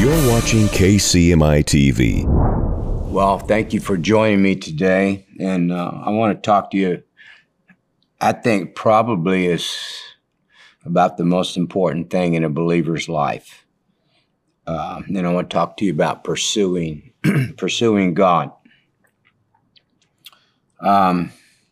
You're watching KCMI TV. Well, thank you for joining me today. And I want to talk to you, I think probably is about the most important thing in a believer's life. And I want to talk to you about pursuing God. I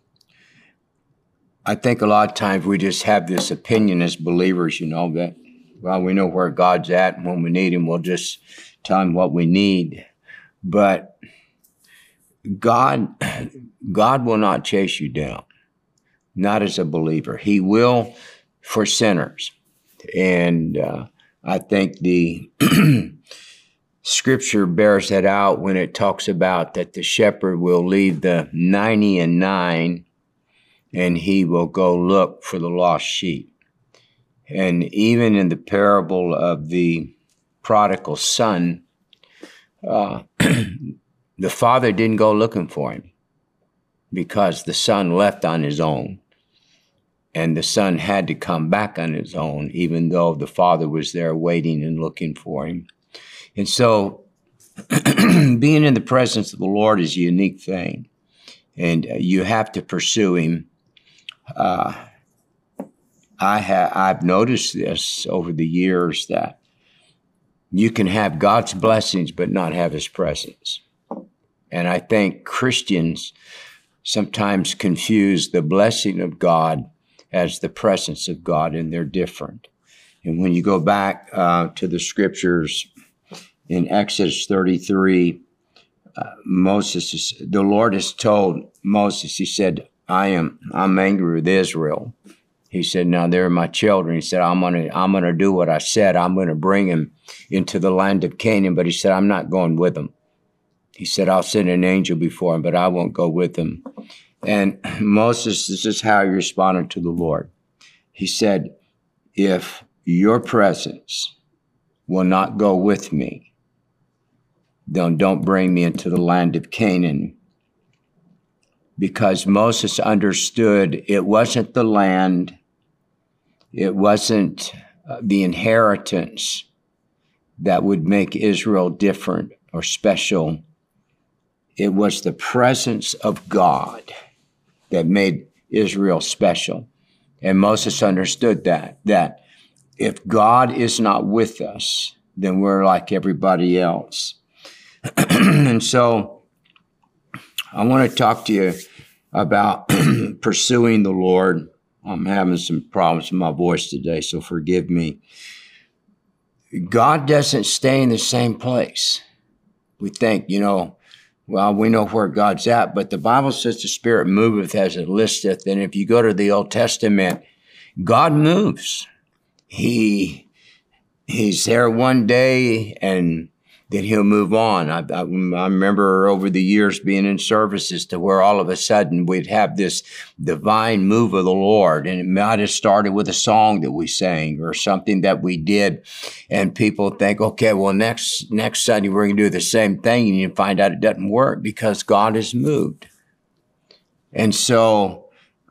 think a lot of times we just have this opinion as believers, that, well, we know where God's at, and when we need Him, we'll just tell Him what we need. But God will not chase you down, not as a believer. He will for sinners. And I think the Scripture bears that out when it talks about that the shepherd will leave the 99 and he will go look for the lost sheep. And even in the parable of the prodigal son, the father didn't go looking for him because the son left on his own. And the son had to come back on his own, even though the father was there waiting and looking for him. And so being in the presence of the Lord is a unique thing. And you have to pursue Him. I've noticed this over the years that you can have God's blessings but not have His presence. And I think Christians sometimes confuse the blessing of God as the presence of God, and they're different. And when you go back to the Scriptures in Exodus 33, the Lord has told Moses, He said, I'm angry with Israel. He said, now they're my children. He said, I'm gonna do what I said. I'm gonna bring them into the land of Canaan. But He said, I'm not going with them. He said, I'll send an angel before him, but I won't go with them. And Moses, this is how he responded to the Lord. He said, if your presence will not go with me, then don't bring me into the land of Canaan. Because Moses understood it wasn't the land, it wasn't the inheritance that would make Israel different or special. It was the presence of God that made Israel special. And Moses understood that if God is not with us, then we're like everybody else. And so I want to talk to you about pursuing the Lord. I'm having some problems with my voice today, so forgive me. God doesn't stay in the same place. We think, well, we know where God's at, but the Bible says the Spirit moveth as it listeth. And if you go to the Old Testament, God moves. He's there one day and then He'll move on. I remember over the years being in services to where all of a sudden we'd have this divine move of the Lord, and it might have started with a song that we sang or something that we did, and people think, okay, well, next Sunday we're going to do the same thing, and you find out it doesn't work because God has moved. And so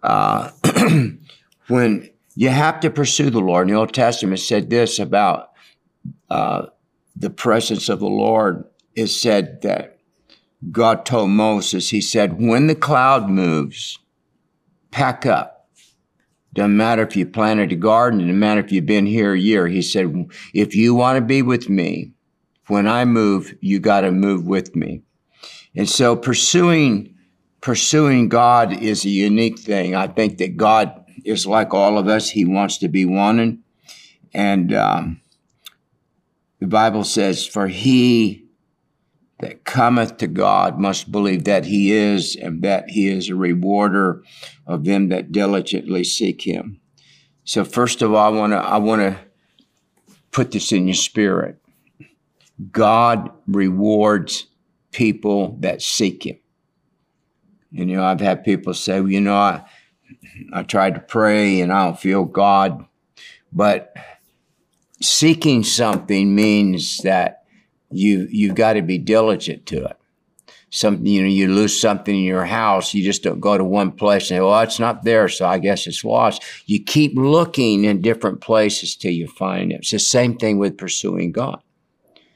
when you have to pursue the Lord, in the Old Testament said this about the presence of the Lord. Is said that God told Moses, He said, when the cloud moves, pack up. Doesn't matter if you planted a garden, doesn't matter if you've been here a year. He said, if you want to be with me, when I move, you got to move with me. And so pursuing God is a unique thing. I think that God is like all of us. He wants to be wanted. And the Bible says, for he that cometh to God must believe that He is, and that He is a rewarder of them that diligently seek Him. So first of all, I want to put this in your spirit. God rewards people that seek Him. And, I've had people say, well, I tried to pray and I don't feel God. But seeking something means that you've got to be diligent to it. You lose something in your house, you just don't go to one place and say, well, it's not there, so I guess it's lost. You keep looking in different places till you find it. It's the same thing with pursuing God.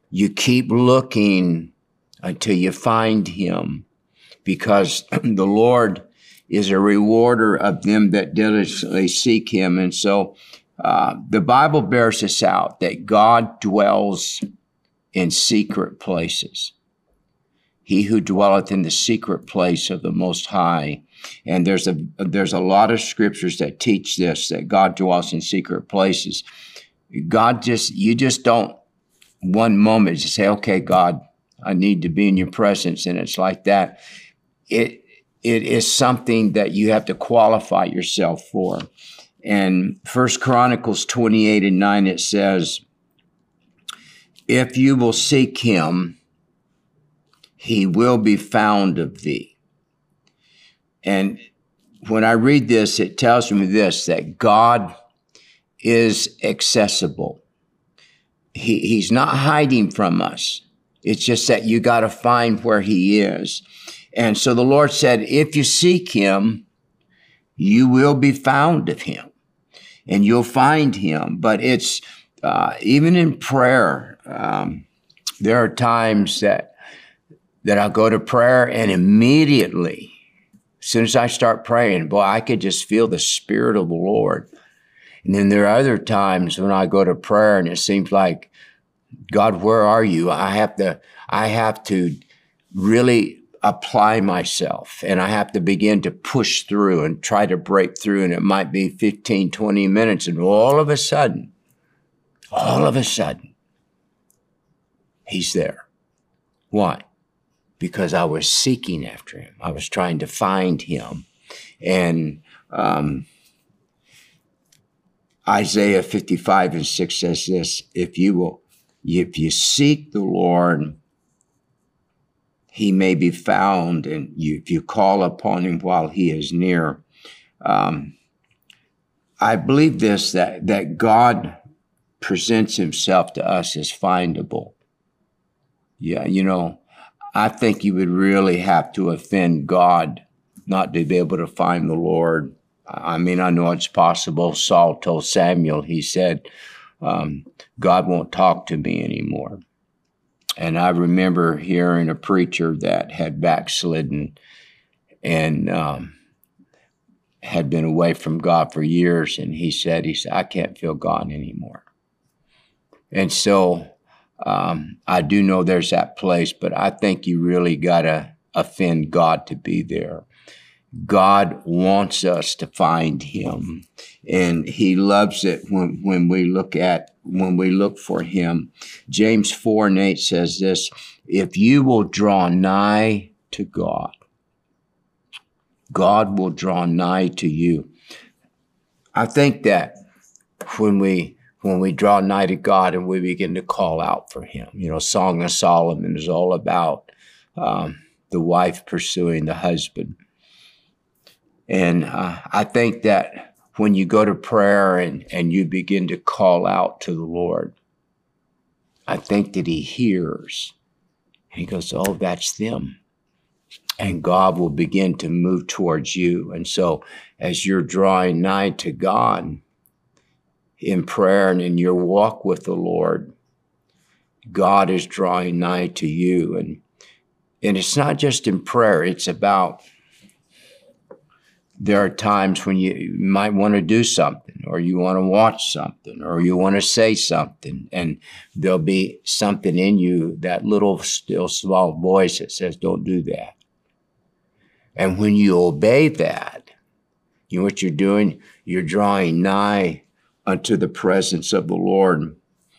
You keep looking until you find him, because the Lord is a rewarder of them that diligently seek him. And so the Bible bears this out, that God dwells in secret places. He who dwelleth in the secret place of the Most High. And there's a lot of scriptures that teach this, that God dwells in secret places. You just don't one moment just say, okay, God, I need to be in your presence. And it's like that. It is something that you have to qualify yourself for. And 1 Chronicles 28:9, it says, if you will seek him, he will be found of thee. And when I read this, it tells me this, that God is accessible. He's not hiding from us. It's just that you got to find where he is. And so the Lord said, if you seek him, you will be found of him and you'll find him. But it's even in prayer, there are times that I'll go to prayer and immediately, as soon as I start praying, boy, I could just feel the Spirit of the Lord. And then there are other times when I go to prayer and it seems like, God, where are you? I have to really apply myself, and I have to begin to push through and try to break through. And it might be 15, 20 minutes. And all of a sudden, he's there. Why? Because I was seeking after him. I was trying to find him. And Isaiah 55:6 says this, if you seek the Lord, he may be found, and if you call upon him while he is near. I believe this, that God presents himself to us as findable. Yeah, I think you would really have to offend God not to be able to find the Lord. I mean, I know it's possible. Saul told Samuel, he said, God won't talk to me anymore. And I remember hearing a preacher that had backslidden and had been away from God for years. And he said, I can't feel God anymore. And so I do know there's that place, but I think you really got to offend God to be there. God wants us to find him, and he loves it when we look for him. James 4:8 says this, if you will draw nigh to God, God will draw nigh to you. I think that when we draw nigh to God and we begin to call out for him, Song of Solomon is all about the wife pursuing the husband. And I think that when you go to prayer and you begin to call out to the Lord, I think that he hears. And he goes, oh, that's them. And God will begin to move towards you. And so as you're drawing nigh to God in prayer and in your walk with the Lord, God is drawing nigh to you. And it's not just in prayer, it's about, there are times when you might want to do something, or you want to watch something, or you want to say something, and there'll be something in you, that little still small voice that says, don't do that. And when you obey that, you know what you're doing? You're drawing nigh unto the presence of the Lord.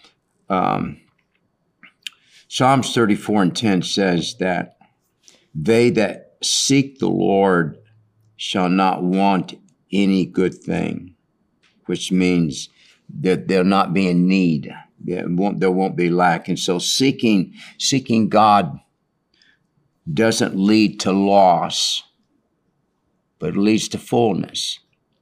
Psalms 34:10 says that they that seek the Lord shall not want any good thing, which means that they'll not be in need. There won't be lack. And so seeking God doesn't lead to loss, but it leads to fullness.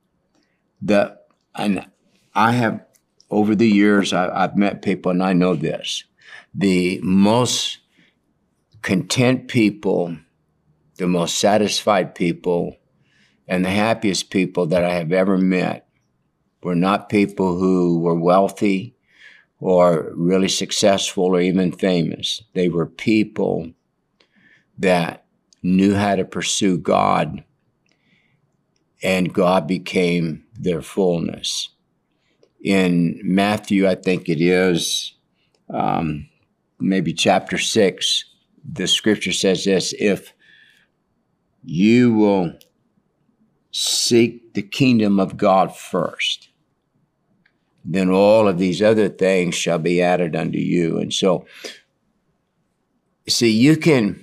And I have, over the years, I've met people, and I know this, the most content people, the most satisfied people, and the happiest people that I have ever met were not people who were wealthy or really successful or even famous. They were people that knew how to pursue God, and God became their fullness. In Matthew, I think it is, maybe chapter 6, the scripture says this: if you will seek the kingdom of God first, then all of these other things shall be added unto you. And so, see, you can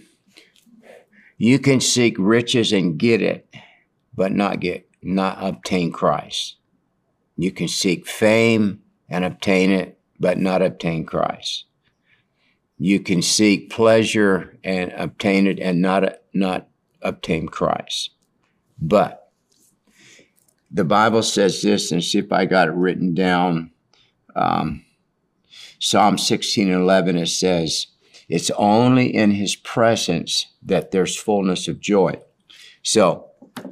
seek riches and get it, but not obtain Christ. You can seek fame and obtain it, but not obtain Christ. You can seek pleasure and obtain it and not obtain Christ. But the Bible says this, and see if I got it written down. Psalm 16:11, it says, it's only in his presence that there's fullness of joy. So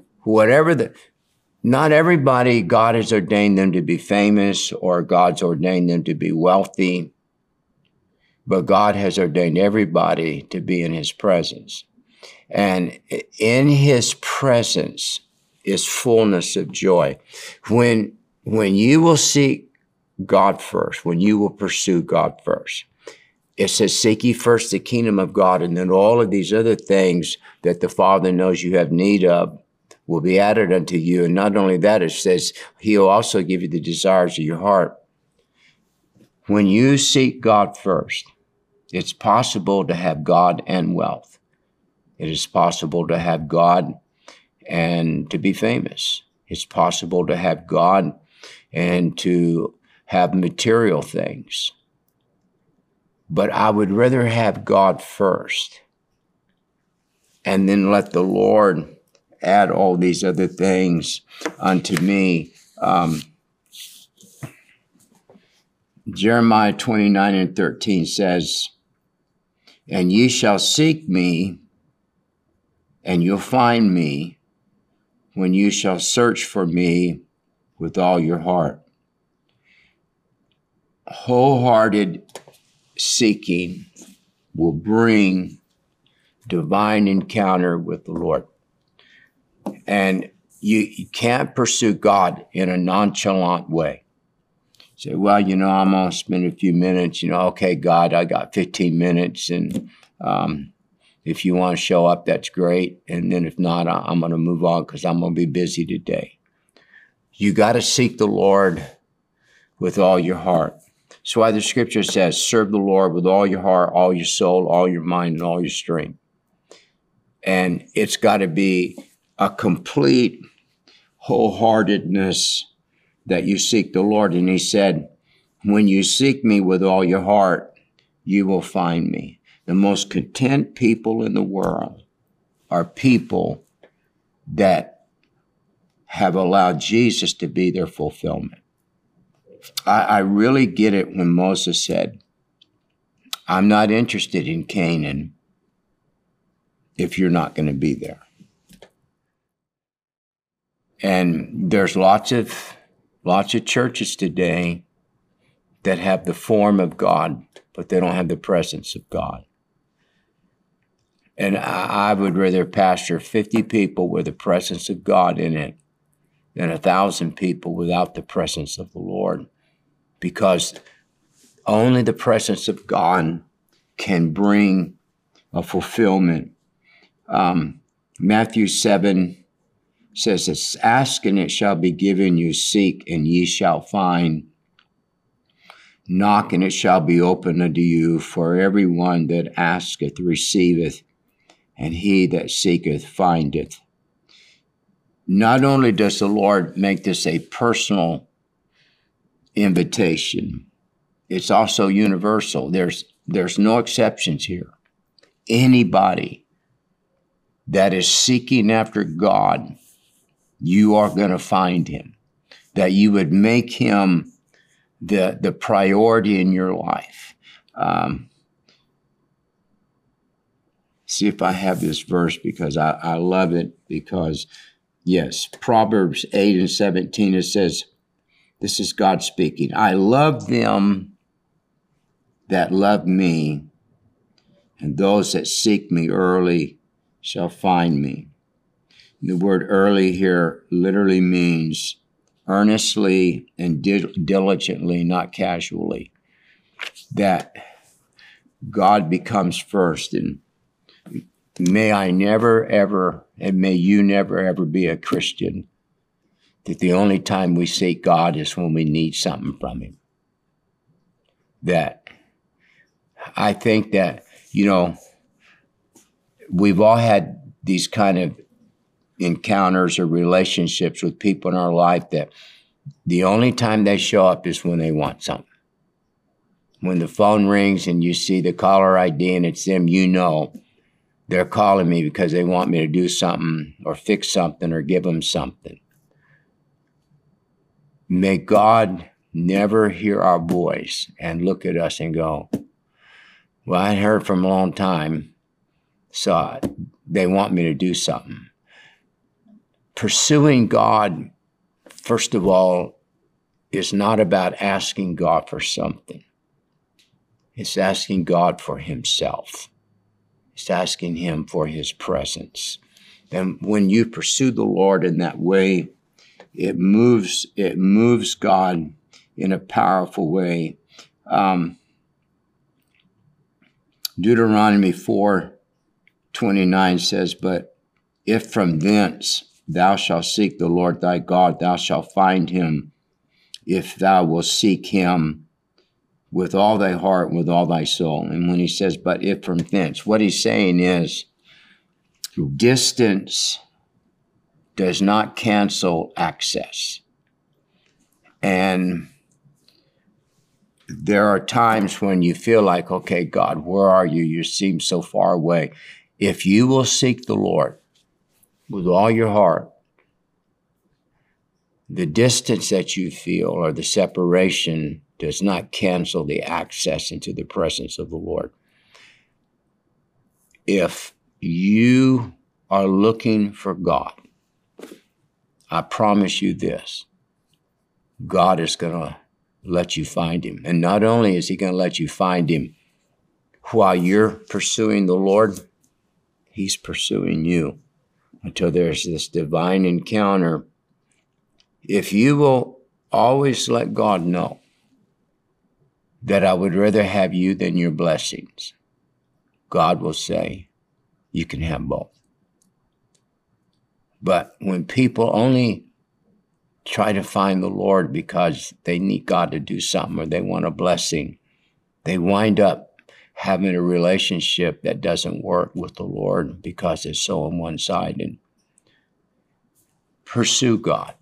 not everybody, God has ordained them to be famous, or God's ordained them to be wealthy, but God has ordained everybody to be in his presence. And in his presence is fullness of joy. When you will seek God first, when you will pursue God first, it says, seek ye first the kingdom of God, and then all of these other things that the Father knows you have need of will be added unto you. And not only that, it says he'll also give you the desires of your heart. When you seek God first, it's possible to have God and wealth. It is possible to have God and to be famous. It's possible to have God and to have material things. But I would rather have God first and then let the Lord add all these other things unto me. Jeremiah 29:13 says, and ye shall seek me, and you'll find me, when you shall search for me with all your heart. Wholehearted seeking will bring divine encounter with the Lord. And you can't pursue God in a nonchalant way. Say, well, I'm going to spend a few minutes, okay, God, I got 15 minutes, and if you want to show up, that's great. And then if not, I'm going to move on because I'm going to be busy today. You got to seek the Lord with all your heart. That's why the scripture says, serve the Lord with all your heart, all your soul, all your mind, and all your strength. And it's got to be a complete wholeheartedness that you seek the Lord. And he said, when you seek me with all your heart, you will find me. The most content people in the world are people that have allowed Jesus to be their fulfillment. I really get it when Moses said, I'm not interested in Canaan if you're not going to be there. And there's lots of churches today that have the form of God, but they don't have the presence of God. And I would rather pastor 50 people with the presence of God in it than 1,000 people without the presence of the Lord, because only the presence of God can bring a fulfillment. Matthew 7 says, ask and it shall be given you, seek and ye shall find, knock and it shall be opened unto you, for everyone that asketh receiveth, and he that seeketh findeth. Not only does the Lord make this a personal invitation, it's also universal. There's no exceptions here. Anybody that is seeking after God, you are going to find him. That you would make him the priority in your life. See if I have this verse, because I love it, because yes, Proverbs 8:17, it says, this is God speaking, I love them that love me, and those that seek me early shall find me. The word early here literally means earnestly and diligently, not casually. That God becomes first. And may I never, ever, and may you never, ever be a Christian that the only time we seek God is when we need something from him. That I think that, we've all had these kind of encounters or relationships with people in our life that the only time they show up is when they want something. When the phone rings and you see the caller ID and it's them, they're calling me because they want me to do something or fix something or give them something. May God never hear our voice and look at us and go, well, I hadn't heard from a long time, so they want me to do something. Pursuing God, first of all, is not about asking God for something. It's asking God for himself. It's asking him for his presence. And when you pursue the Lord in that way, it moves God in a powerful way. Deuteronomy 4:29 says, but if from thence thou shalt seek the Lord thy God, thou shalt find him, if thou wilt seek him with all thy heart, with all thy soul. And when he says, but if from thence, what he's saying is, distance does not cancel access. And there are times when you feel like, okay, God, where are you? You seem so far away. If you will seek the Lord with all your heart, the distance that you feel or the separation does not cancel the access into the presence of the Lord. If you are looking for God, I promise you this, God is going to let you find him. And not only is he going to let you find him while you're pursuing the Lord, he's pursuing you until there's this divine encounter. If you will always let God know that I would rather have you than your blessings, God will say, you can have both. But when people only try to find the Lord because they need God to do something or they want a blessing, they wind up having a relationship that doesn't work with the Lord because it's so on one side. And pursue God.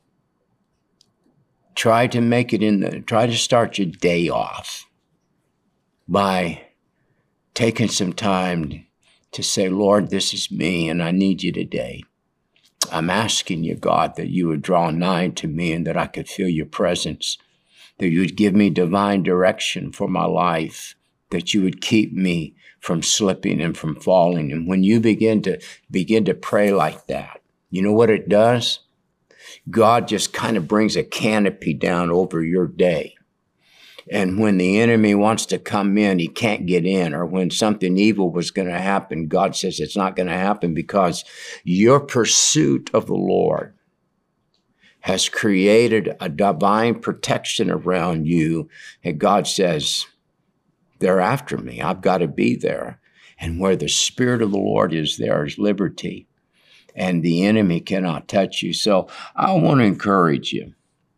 Try to start your day off by taking some time to say, Lord, this is me and I need you today. I'm asking you, God, that you would draw nigh to me and that I could feel your presence, that you would give me divine direction for my life, that you would keep me from slipping and from falling. And when you begin to pray like that, you know what it does? God just kind of brings a canopy down over your day. And when the enemy wants to come in, he can't get in. Or when something evil was going to happen, God says it's not going to happen because your pursuit of the Lord has created a divine protection around you. And God says, they're after me. I've got to be there. And where the Spirit of the Lord is, there is liberty. And the enemy cannot touch you. So I want to encourage you.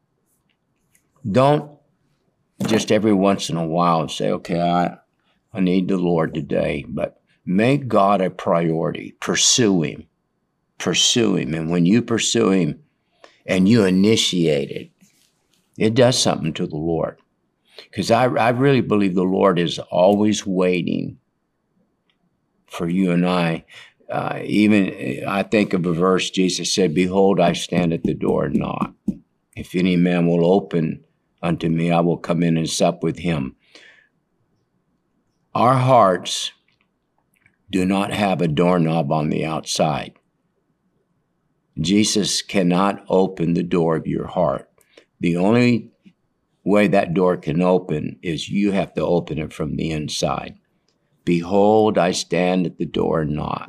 Don't just every once in a while say, okay, I need the Lord today. But make God a priority. Pursue him. Pursue him. And when you pursue him and you initiate it, it does something to the Lord. Because I really believe the Lord is always waiting for you and I. Even I think of a verse, Jesus said, behold, I stand at the door and knock. If any man will open unto me, I will come in and sup with him. Our hearts do not have a doorknob on the outside. Jesus cannot open the door of your heart. The only way that door can open is you have to open it from the inside. Behold, I stand at the door and knock.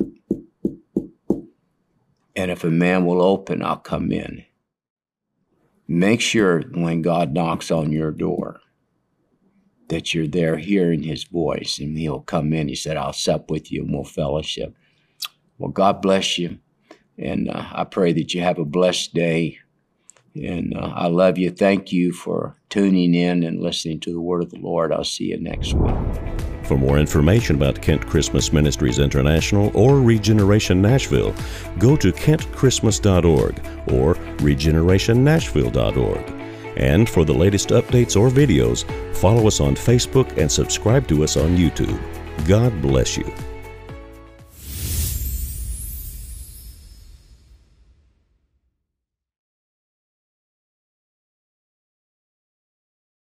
And if a man will open, I'll come in. Make sure when God knocks on your door that you're there hearing his voice, and he'll come in. He said, I'll sup with you and we'll fellowship. Well, God bless you. And I pray that you have a blessed day. And I love you. Thank you for tuning in and listening to the word of the Lord. I'll see you next week. For more information about Kent Christmas Ministries International or Regeneration Nashville, go to kentchristmas.org or regenerationnashville.org. And for the latest updates or videos, follow us on Facebook and subscribe to us on YouTube. God bless you.